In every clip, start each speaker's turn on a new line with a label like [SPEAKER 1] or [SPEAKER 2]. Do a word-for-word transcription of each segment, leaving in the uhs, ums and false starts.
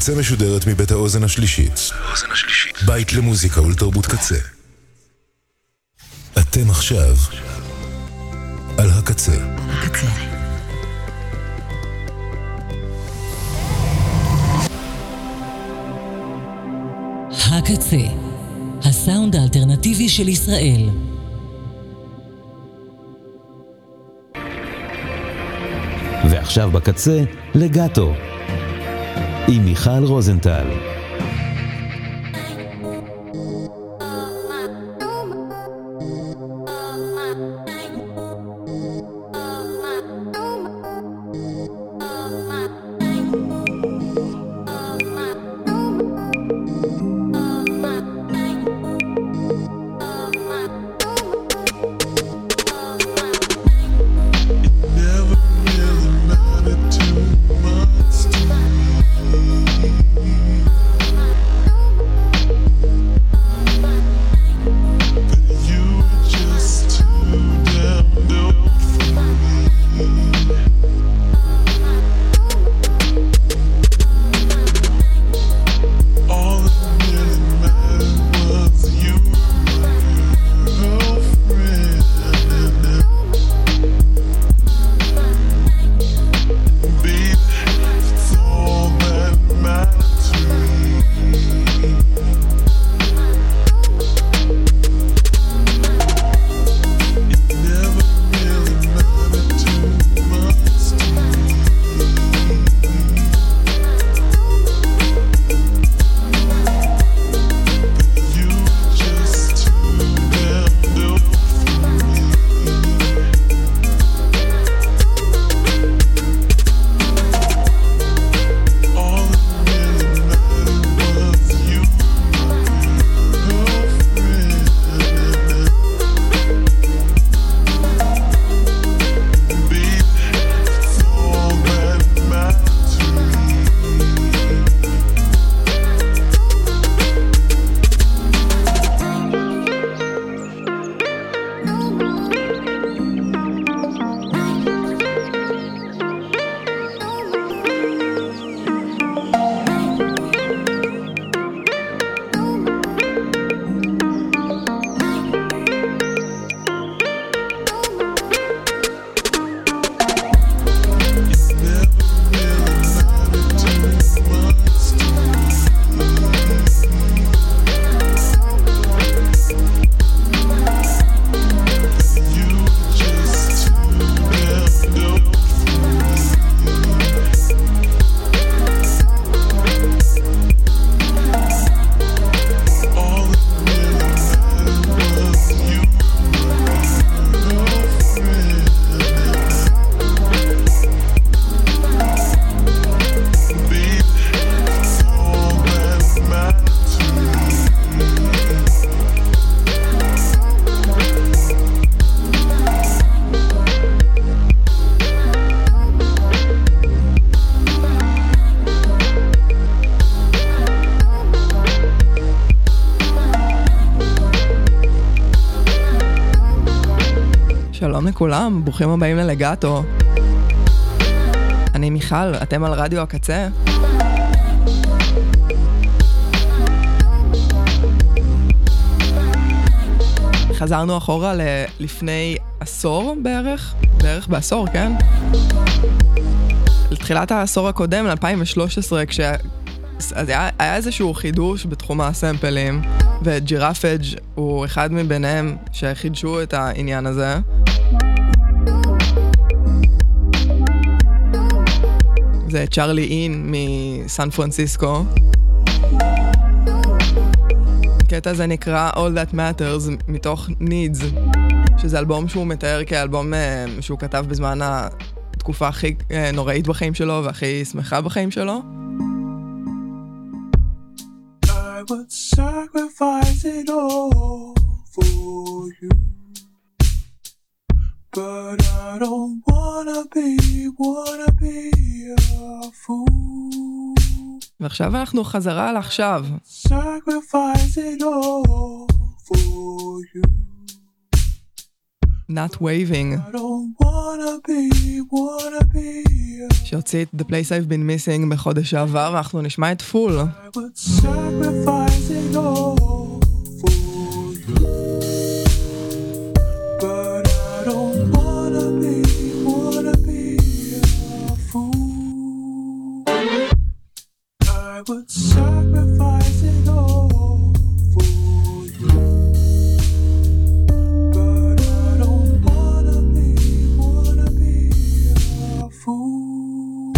[SPEAKER 1] הקצה משודרת מבית האוזן השלישית. בית למוזיקה ולתרבות קצה. אתם עכשיו על הקצה. הקצה.
[SPEAKER 2] הקצה, הסאונד האלטרנטיבי של ישראל.
[SPEAKER 3] ועכשיו בקצה, לגאטו, עם מיכל רוזנטל.
[SPEAKER 4] שלום לכולם, ברוכים הבאים ללגאטו. אני מיכל, אתם על רדיו הקצה. חזרנו אחורה לפני עשור בערך, בערך בעשור, כן? לתחילת העשור הקודם, ל-אלפיים ושלוש עשרה, כש... אז היה, היה איזשהו חידוש בתחום הסמפלים, וג'ירפאג' הוא אחד מביניהם שחידשו את העניין הזה. זה צ'רלי אין מסן פרנסיסקו. הקטע הזה נקרא All That Matters מתוך Needs, שזה אלבום שהוא מתאר כאלבום שהוא כתב בזמן התקופה הכי נוראית בחיים שלו והכי שמחה בחיים שלו.
[SPEAKER 5] I would sacrifice it all for you, but I don't wanna be, wanna be a fool.
[SPEAKER 4] ועכשיו אנחנו חזרה לעכשיו.
[SPEAKER 5] Sacrifice it all for you,
[SPEAKER 4] Not Waving,
[SPEAKER 5] I don't wanna be, wanna be a
[SPEAKER 4] שהוציא את The Place I've Been Missing בחודש שעבר, ואנחנו נשמע את פול.
[SPEAKER 5] I would sacrifice it all for you. But I don't wanna be, wanna be a fool. I would sacrifice it all for you. But I don't wanna be, wanna be a fool.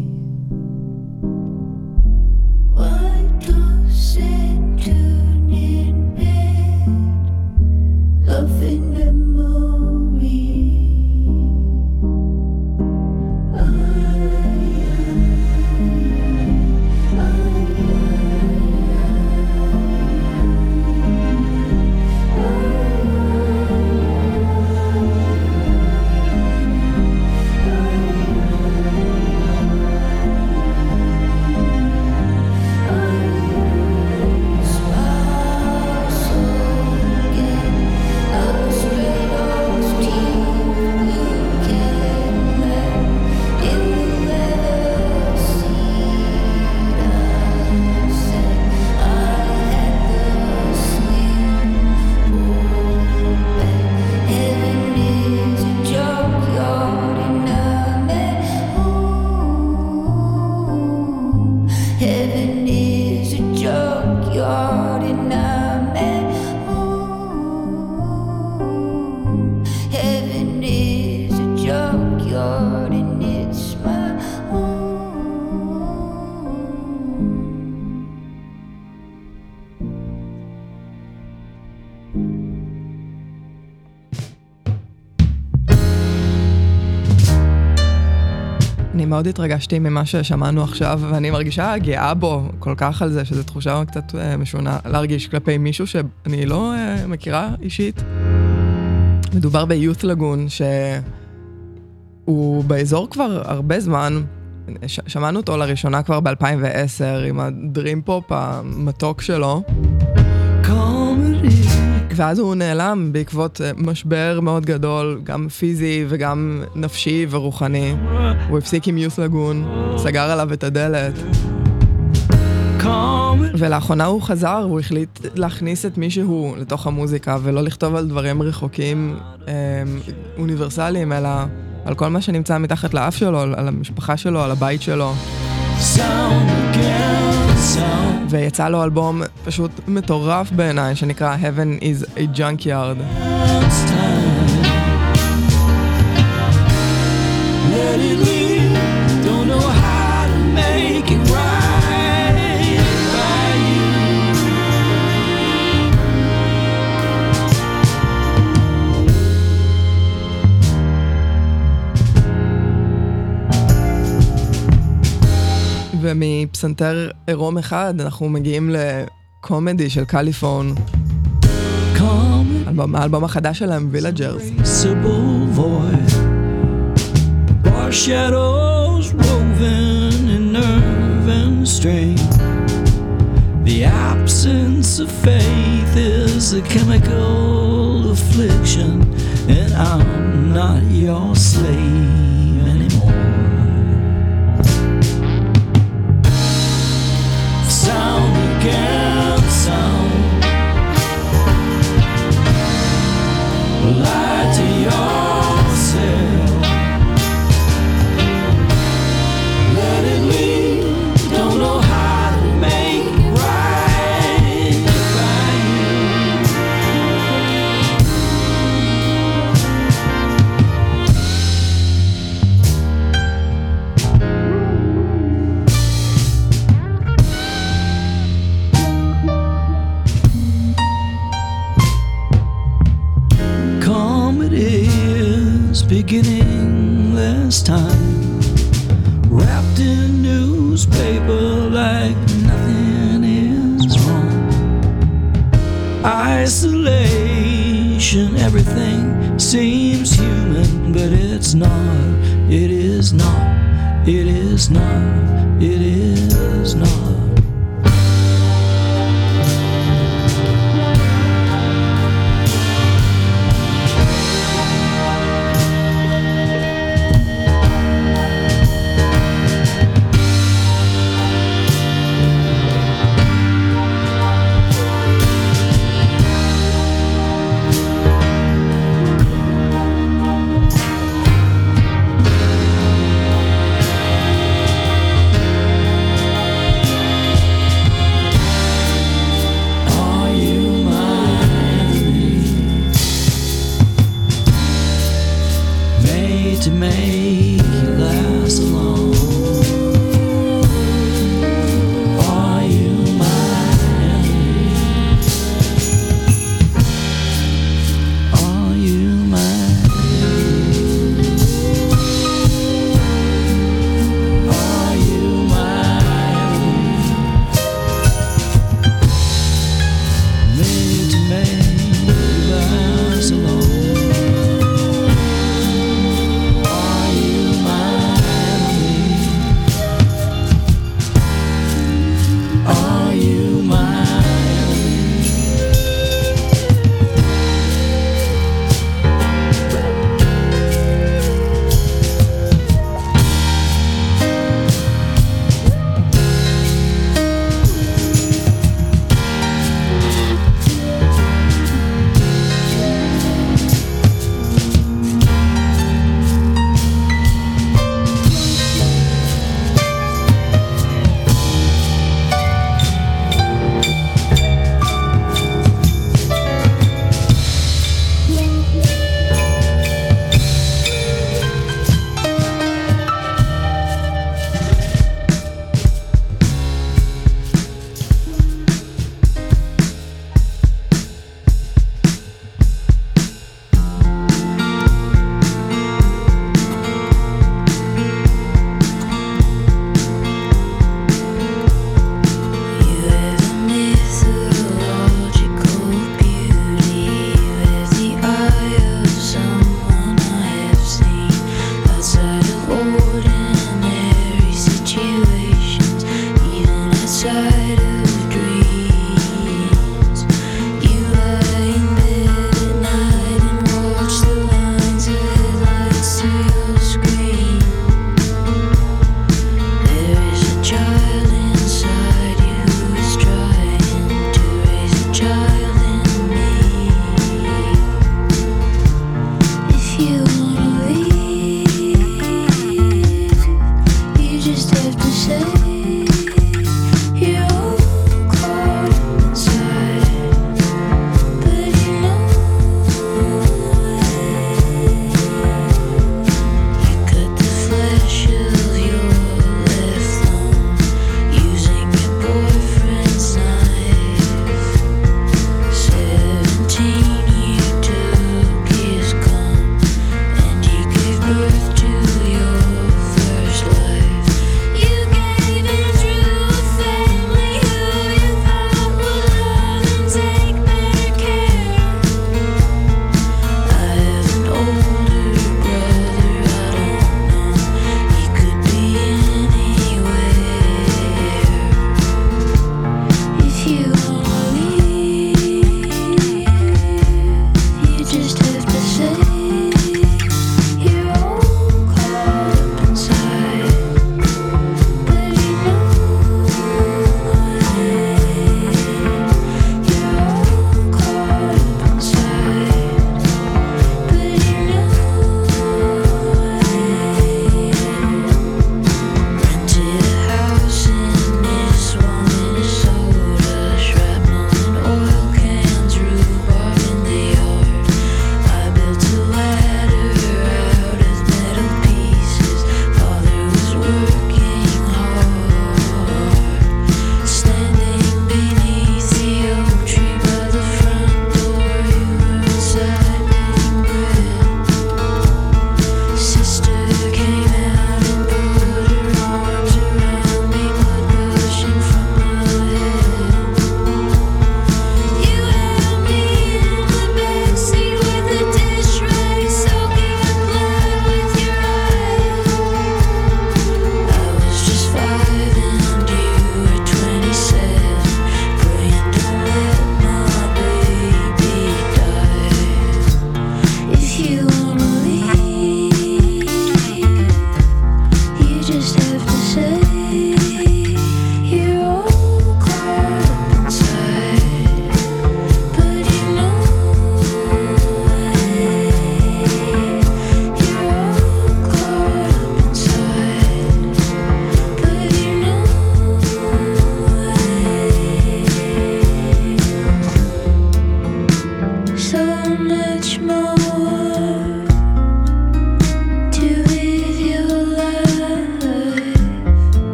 [SPEAKER 6] Why does it turn in Lord, and it's my own.
[SPEAKER 4] אני מאוד התרגשתי ממה ששמענו עכשיו, ואני מרגישה גאה בו כל כך על זה, שזו תחושה קצת משונה להרגיש כלפי מישהו שאני לא מכירה אישית. מדובר ביות' לגון, שהוא באזור כבר הרבה זמן, ש- שמענו אותו לראשונה כבר ב-אלפיים ועשר, עם הדרים פופ המתוק שלו. ואז הוא נעלם בעקבות משבר מאוד גדול, גם פיזי וגם נפשי ורוחני. הוא הפסיק עם יות' לגון, סגר עליו את הדלת. ולאחרונה הוא חזר, הוא החליט להכניס את מישהו לתוך המוזיקה, ולא לכתוב על דברים רחוקים אה, אוניברסליים, אלא על כל מה שנמצא מתחת לאף שלו, על המשפחה שלו, על הבית שלו. ויצא לו אלבום פשוט מטורף בעיניי, שנקרא Heaven is a Junkyard.
[SPEAKER 5] Let it leave, don't know how to make it right by you.
[SPEAKER 4] ומפסנתר עירום אחד אנחנו מגיעים לקומדי של קליפון, אלבום, האלבום החדש שלהם, וילג'רס.
[SPEAKER 5] Bar shadows woven in nerve and strain. The absence of faith is a chemical affliction, and I'm not your slave anymore. Sound against sound, lie to yourself. Don't know how to make it right by you. Comedy is beginning this time, wrapped in newspaper like nothing is wrong. Isolation, everything seems human, but it's not, it is not, it is not, it is not. To make you last alone. Are you mine? Are you mine? Are you mine? Made to make you last alone. Are you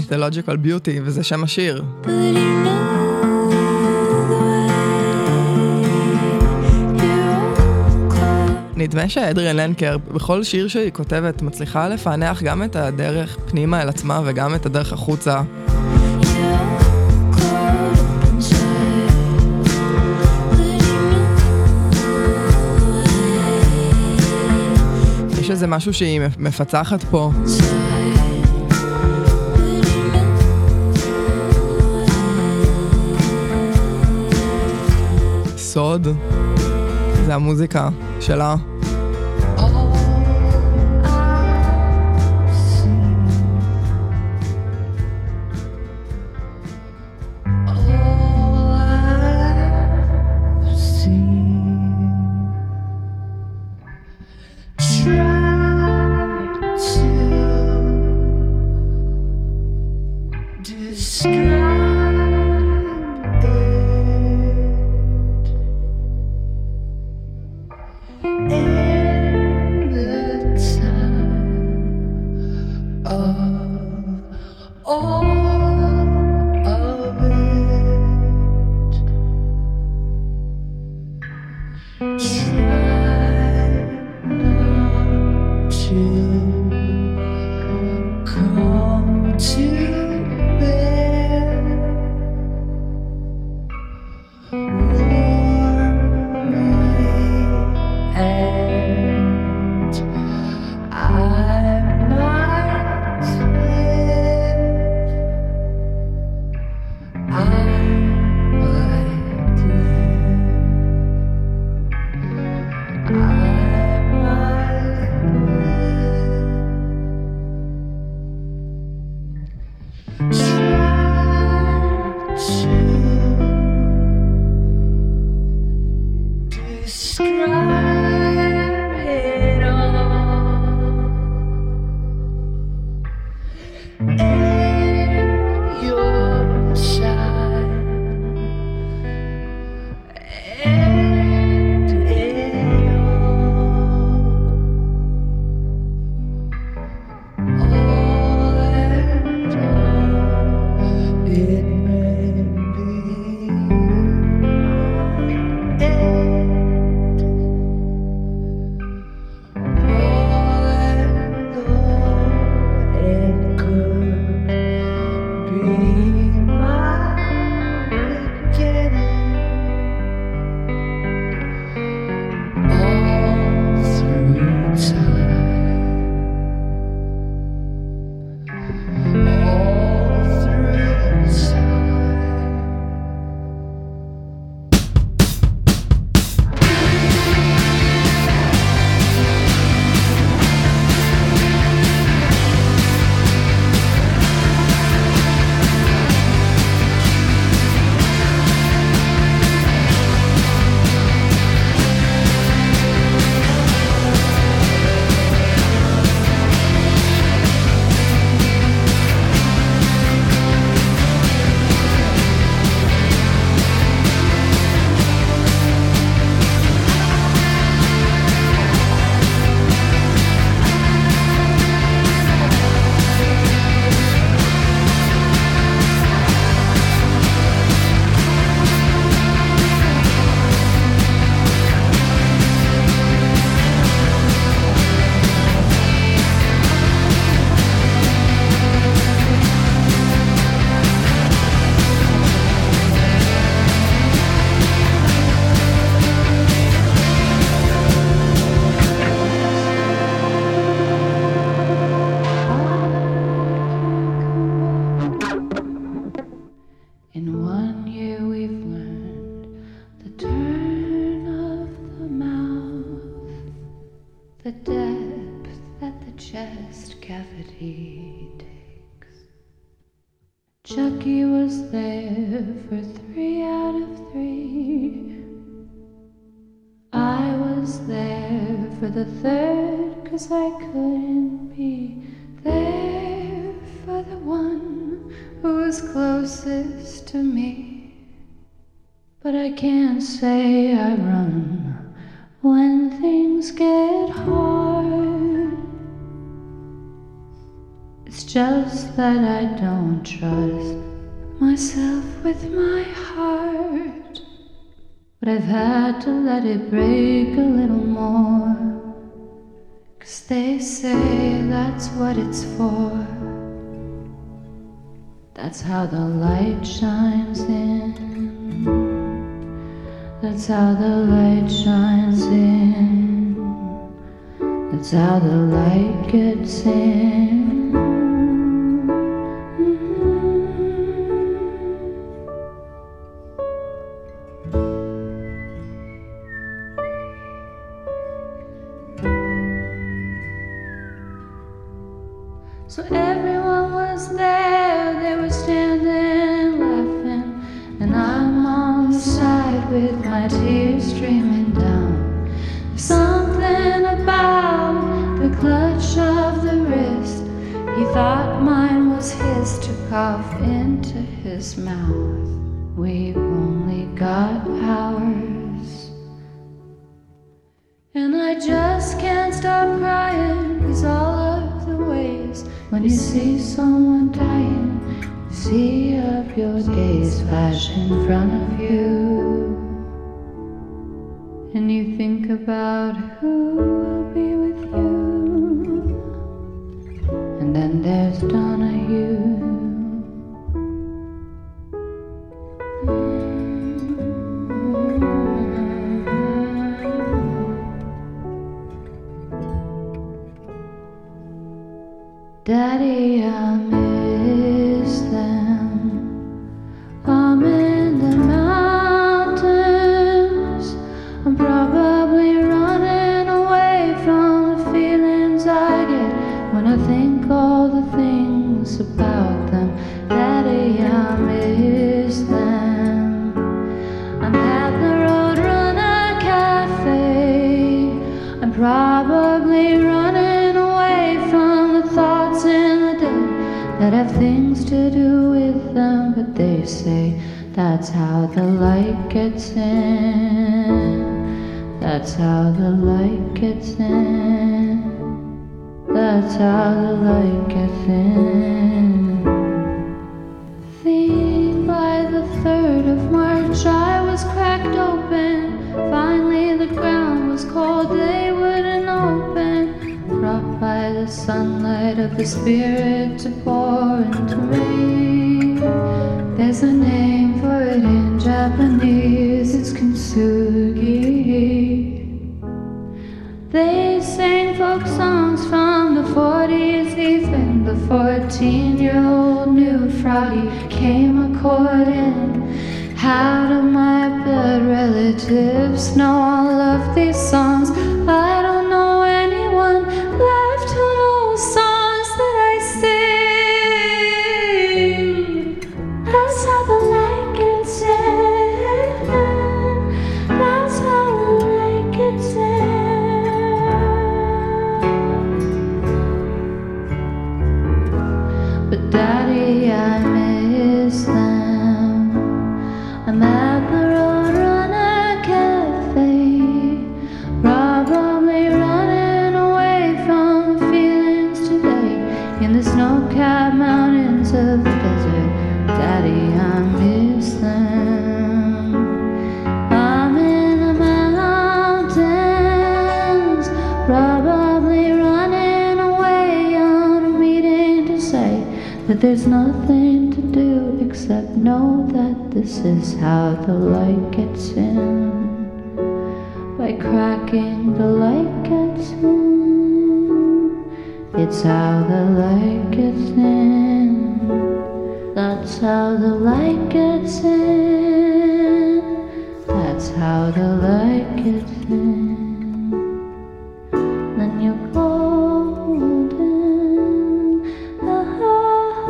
[SPEAKER 4] Pathological Beauty, וזה שם השיר.
[SPEAKER 6] But you know
[SPEAKER 4] נדמה שאדריאן לנקר בכל שיר שהיא כותבת מצליחה לפענח גם את הדרך פנימה אל עצמה וגם את הדרך החוצה. יש איזה משהו שהיא מפצחת פה. סוד. זה המוזיקה שלה.
[SPEAKER 6] Chucky was there for three out of three. I was there for the third, 'cause I couldn't be there for the one who was closest to me. But I can't say I run when things get hard. It's just that I don't trust myself with my heart. But I've had to let it break a little more, 'cause they say that's what it's for. That's how the light shines in. That's how the light shines in. That's how the light gets in. So everyone was there, they were standing laughing, and I'm on the side with my tears streaming down. There's something about the clutch of the wrist. He thought mine was his to cough into his mouth. We've only got hours. And I just can't stop crying, 'cause all of the ways when you see someone dying, you see up your days flash in front of you, and you think about who will be with you. And then there's Donahue. Daddy, I miss them. I'm in the mountains. I'm probably running away from the feelings I get when I think all the things about them. Daddy, I miss them. I'm at the Roadrunner Cafe. I'm probably running away from the thoughts in the day that have things to do with them, but they say that's how the light gets in. That's how the light gets in. That's how the light gets in. Think by the third of March I was cracked open. Finally the ground was cold, they wouldn't open. Brought by the sunlight of the spirit to pour into me. There's a name for it in Japanese, it's kintsugi. They sang folk songs from the forties, even the fourteen-year-old knew Froggy came a-courting. How do my blood relatives know all of these songs? I don't know anyone left who knows songs that I sing. That's how the light gets in. That's how the light gets in. But Daddy, I miss them. I'm at the Roadrunner Cafe, probably running away from the feelings today in the snow-capped mountains of the desert. Daddy, I miss them. I'm in the mountains, probably running away on a meeting to say that there's nothing to do except know that this is how the light gets in. By cracking the light gets in. It's how the light gets in. That's how the light gets in. That's how the light gets in. Then you're golden. Ah, ah,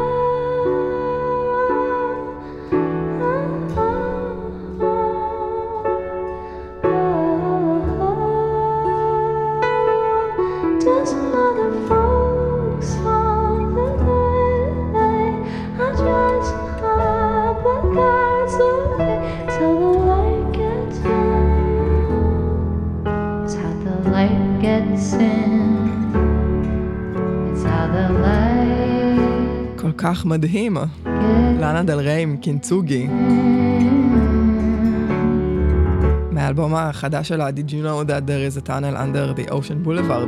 [SPEAKER 6] ah, ah. Does another folk song that I, I just hop like guys away till the light gets in.
[SPEAKER 4] כך מדהים. לאנה דל ריי עם קינצוגי. מהאלבום החדש שלה, Did you know that there is a tunnel under the ocean boulevard?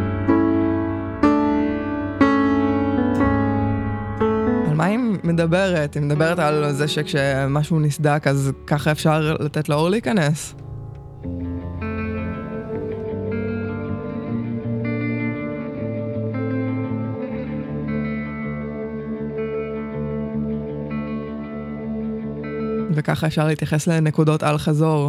[SPEAKER 4] על מה היא מדברת? היא מדברת על זה שכשמשהו נסדק אז ככה אפשר לתת לאור להיכנס. וככה אפשר להתייחס לנקודות על חזור.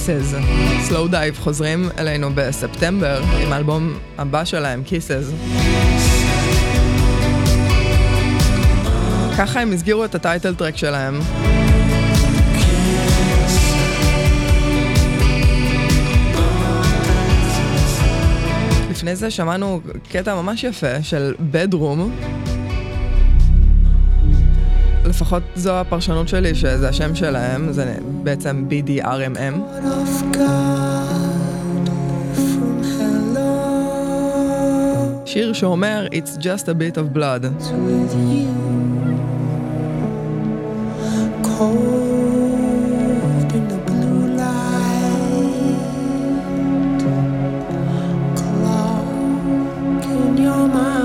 [SPEAKER 4] Kisses. Slow Dive חוזרים אלינו בספטמבר עם האלבום הבא שלהם, Kisses. ככה הם הסגירו את הטייטל טרק שלהם. לפני זה שמענו קטע ממש יפה של Bedroom. לפחות זו הפרשנות שלי שזה השם שלהם, זה בעצם B D R M M. שיר שאומר It's just a bit of blood.
[SPEAKER 7] Cold in the blue light, clock in your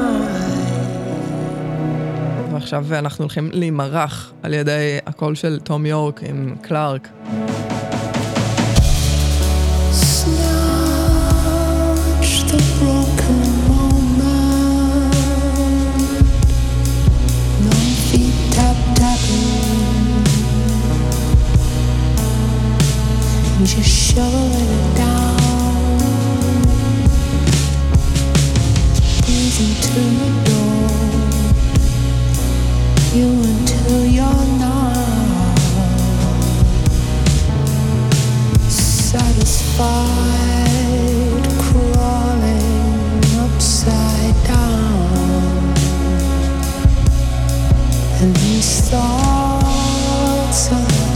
[SPEAKER 7] mind.
[SPEAKER 4] ועכשיו אנחנו הולכים להימרח על ידי הקול של תום יורק עם קלארק.
[SPEAKER 7] Snatch the broken moment, no feet tap tapping, and just shoveling it down, breathing to the door, you until you're not satisfied, crawling upside down, and these thoughts are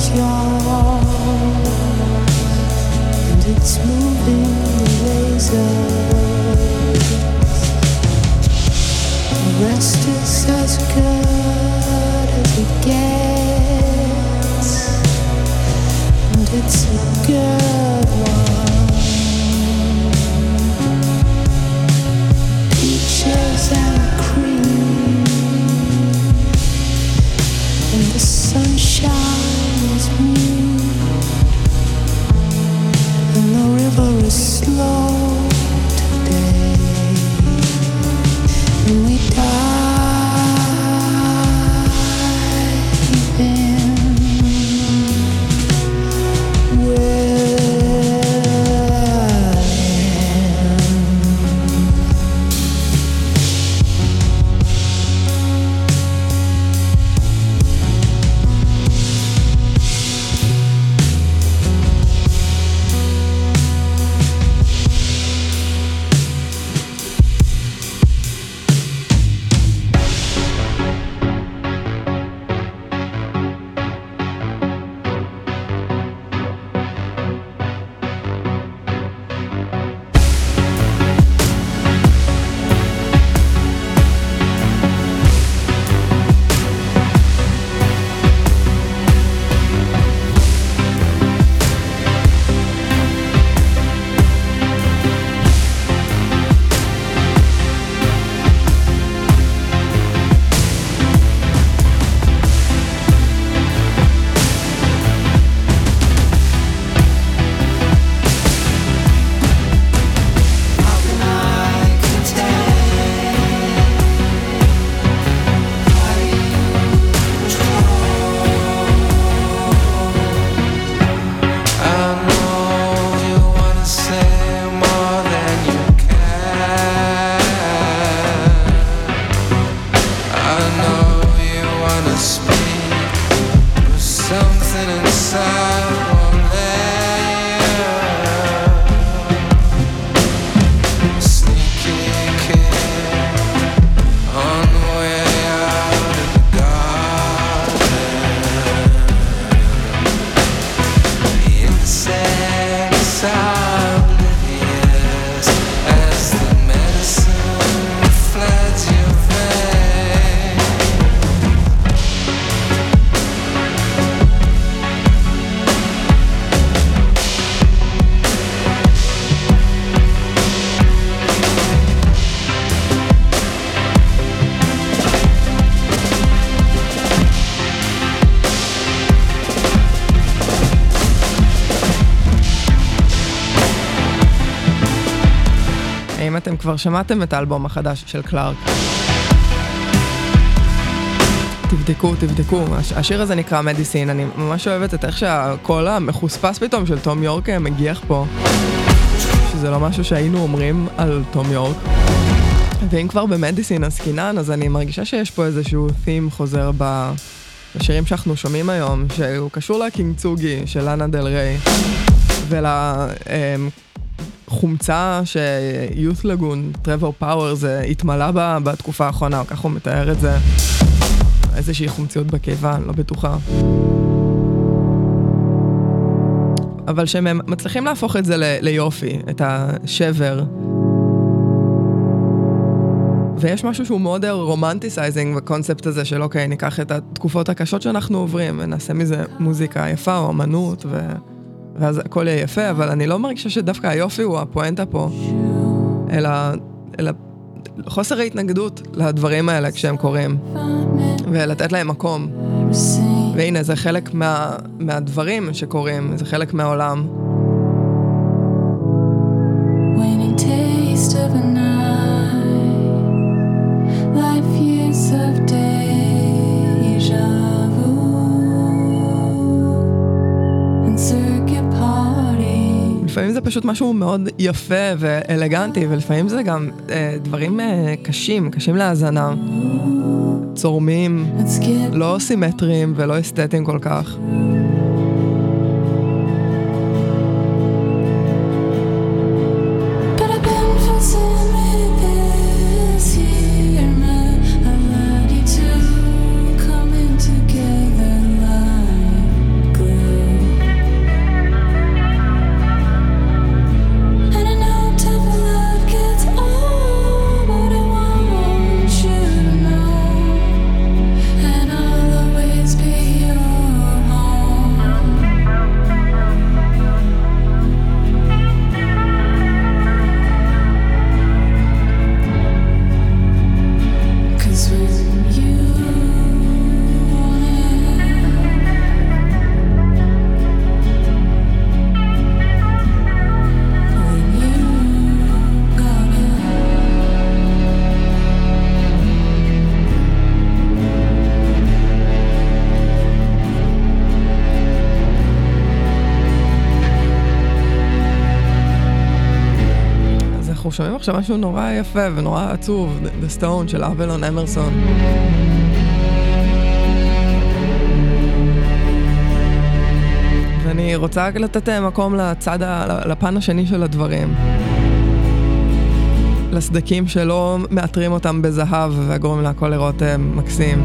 [SPEAKER 7] yours, and it's moving the lasers. The rest is as good as it gets, and it's a good one. Peaches and cream, and the sunshine is mute, and the river is slow today, and we dive in
[SPEAKER 4] האם אתם כבר שמעתם את האלבום החדש של קלארק? תבדקו, תבדקו. הש- השיר הזה נקרא מדיסין, אני ממש אוהבת את איך שהקול המחוספס פתאום של תום יורק מגיח פה. שזה לא משהו שהיינו אומרים על תום יורק. ואם כבר במדיסין עסקינן, אז אני מרגישה שיש פה איזשהו תים חוזר ב... בשירים שאנחנו שומעים היום, שהוא קשור לקינצוגי של לאנה דל ריי, ולחומצה שיוט לגון, טרוור פאוור, זה התמלא בה בתקופה האחרונה, או כך הוא מתאר את זה. איזושהי חומציות בקיבה, אני לא בטוחה. אבל שהם מצליחים להפוך את זה ל- ליופי, את השבר. ויש משהו שהוא מאוד רומנטיסייזינג בקונספט הזה של אוקיי, ניקח את התקופות הקשות שאנחנו עוברים ונעשה מזה מוזיקה יפה או אמנות ו... ואז הכל יהיה יפה, אבל אני לא מרגישה שדווקא היופי הוא הפואנטה פה, אלא, אלא חוסר ההתנגדות לדברים האלה כשהם קורים, ולתת להם מקום. והנה, זה חלק מה, מהדברים שקורים, זה חלק מהעולם.
[SPEAKER 6] Waning taste of a night, life years of deja vu, and circuit party.
[SPEAKER 4] לפעמים זה פשוט משהו מאוד יפה ואלגנטי, ולפעמים זה גם אה, דברים אה, קשים, קשים להאזנה. צורמים,
[SPEAKER 6] Let's get
[SPEAKER 4] לא סימטריים ולא אסתטיים כל כך.
[SPEAKER 6] But I've been fussing with this year, my ability to coming together like glue. And I know tough love gets old, but I want you to know, and I'll always be your home. 'Cause when you want it, when you got it.
[SPEAKER 4] אז אנחנו שומעים עכשיו משהו נורא יפה ונורא עצוב, The Stone של אבלון אמרסון. ואני רוצה רק לתת מקום לצד, ה- לפן השני של הדברים. לסדקים שלא מאתרים אותם בזהב והגורם להכל לראות אה, מקסים.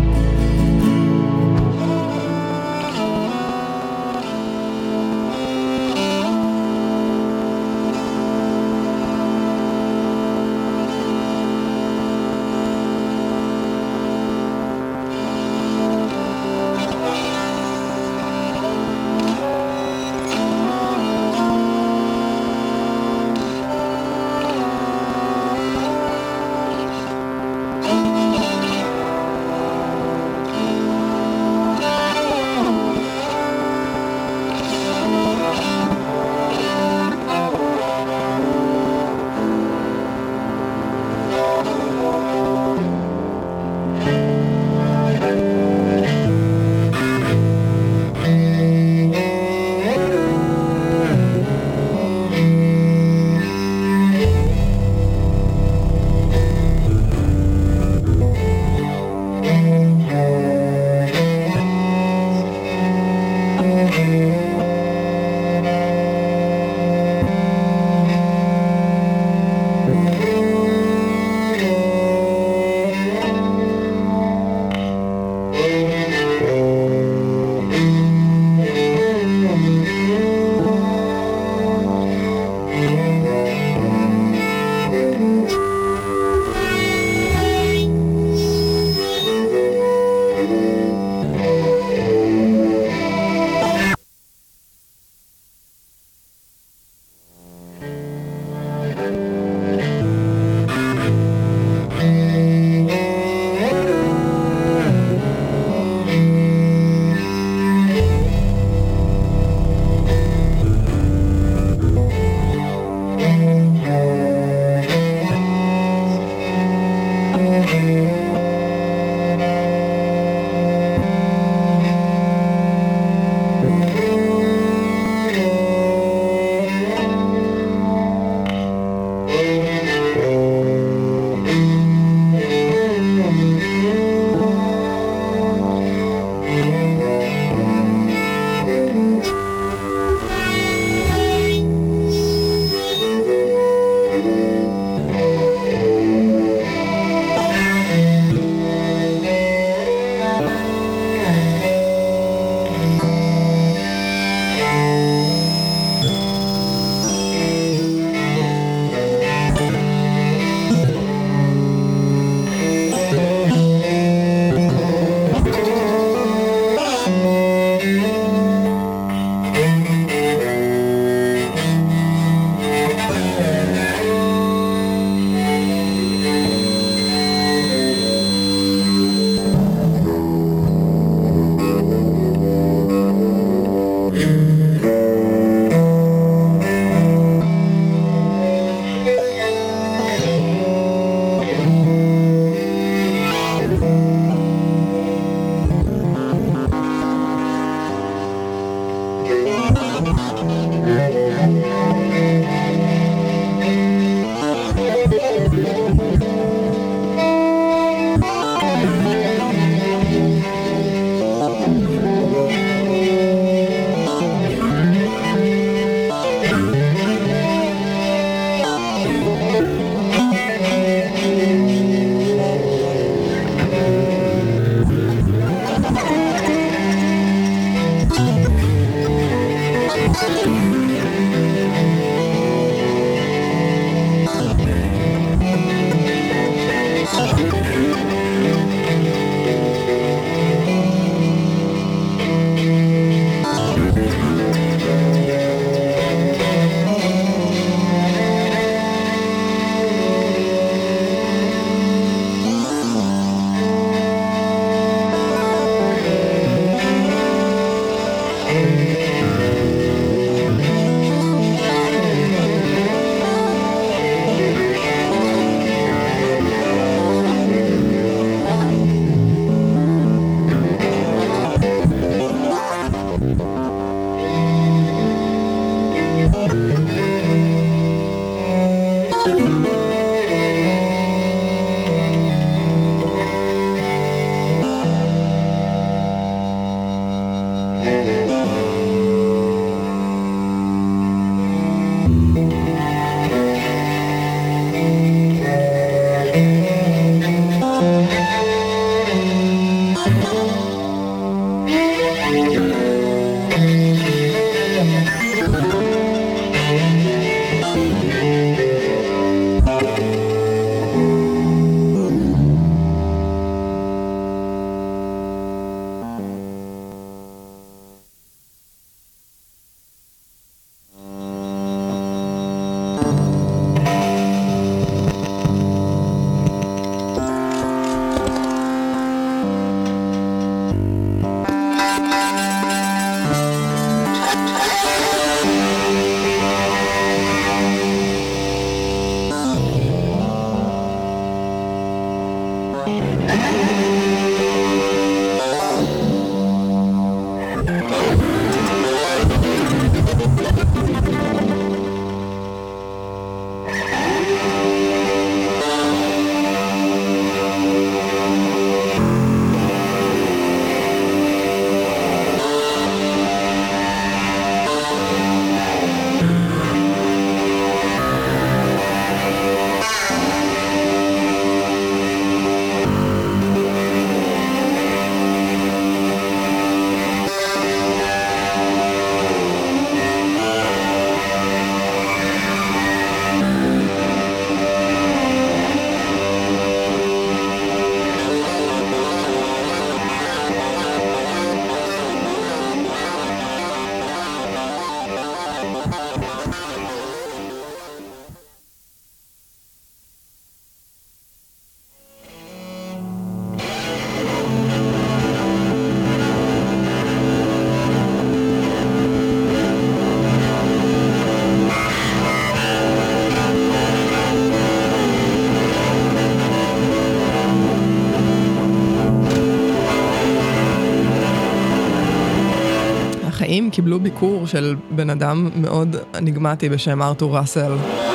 [SPEAKER 4] החיים קיבלו ביקור של בן אדם מאוד אניגמטי בשם ארתור ראסל,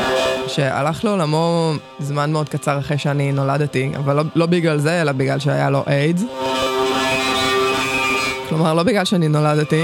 [SPEAKER 4] שהלך לעולמו זמן מאוד קצר אחרי שאני נולדתי, אבל לא, לא בגלל זה, אלא בגלל שהיה לו איידס. כלומר, לא בגלל שאני נולדתי.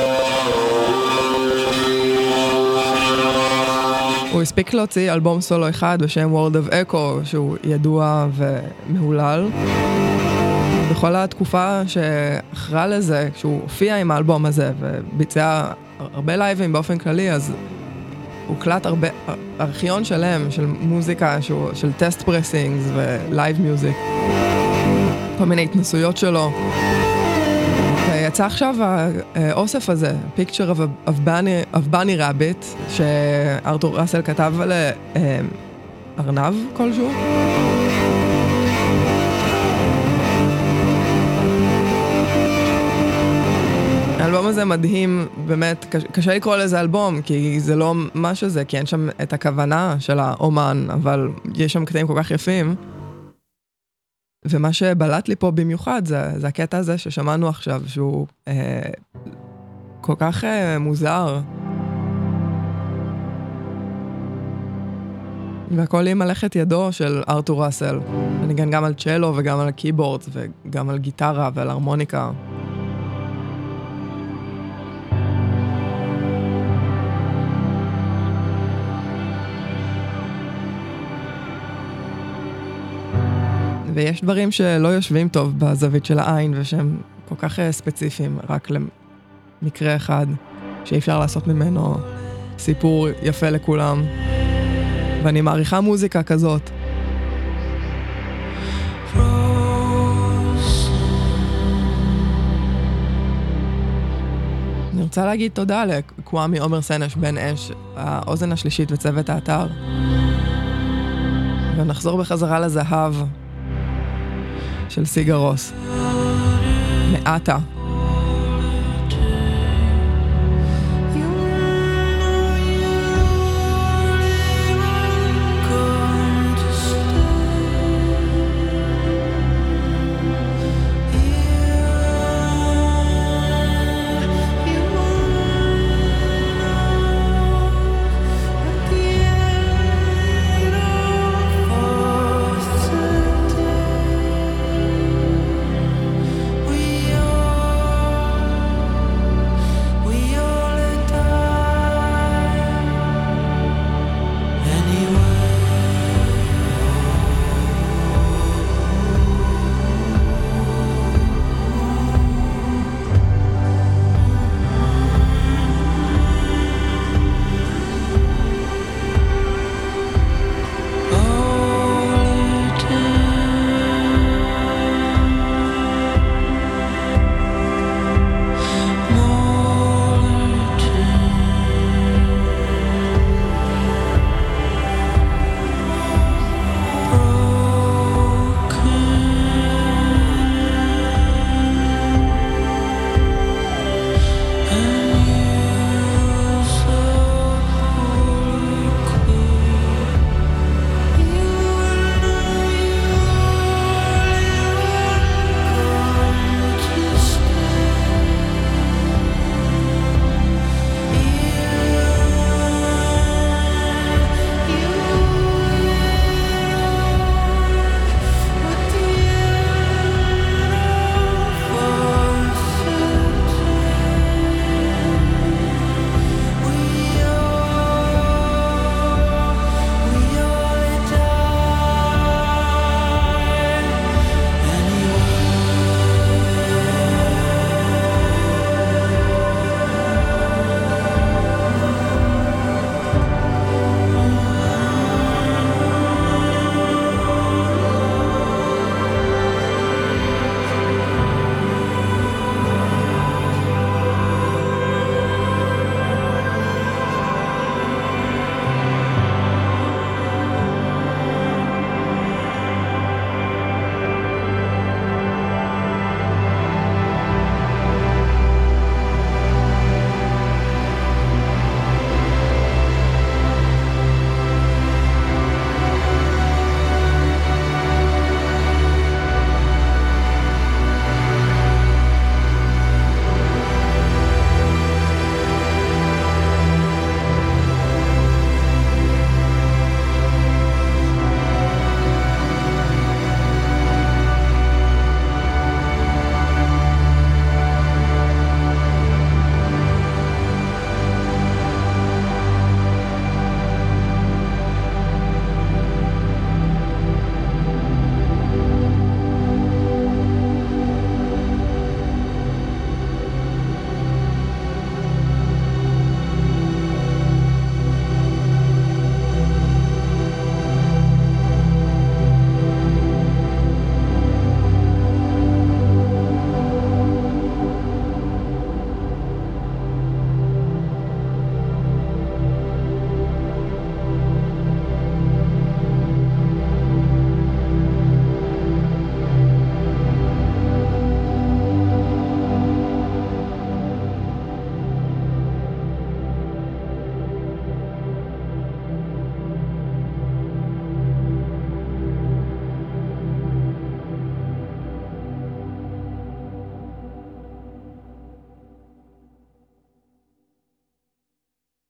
[SPEAKER 4] הוא הספיק להוציא אלבום סולו אחד בשם World of Echo, שהוא ידוע ומהולל. בכל התקופה שאחרה לזה, כשהוא הופיע עם האלבום הזה וביצע הרבה לייבים באופן כללי, אז הוא קלט הרבה, ארכיון שלם של מוזיקה, של טסט פרסינגס ולייב מיוזיק, כל מיני התנסויות שלו. ויצא עכשיו האוסף הזה, Picture of, of, Bunny, of Bunny Rabbit, שארתור ראסל כתב על ארנב כלשהו. האלבום הזה מדהים, באמת, קשה, קשה לקרוא לזה אלבום, כי זה לא מה שזה, כי אין שם את הכוונה של האומן, אבל יש שם קטעים כל כך יפים. ומה שבלט לי פה במיוחד, זה, זה הקטע הזה ששמענו עכשיו, שהוא אה, כל כך אה, מוזר. והכל עם מלאכת ידו של ארתור ראסל. וניגן גם על צ'לו וגם על קיבורד, וגם על גיטרה ועל הרמוניקה. ויש דברים שלא יושבים טוב בזווית של העין, ושהם כל כך ספציפיים, רק למקרה אחד, שאי אפשר לעשות ממנו סיפור יפה לכולם. ואני מעריכה מוזיקה כזאת. אני רוצה להגיד תודה לקוואמי עומר סנש בן אש, האוזן השלישית וצוות האתר. ונחזור בחזרה לזהב של סיגה רוס. מעטה.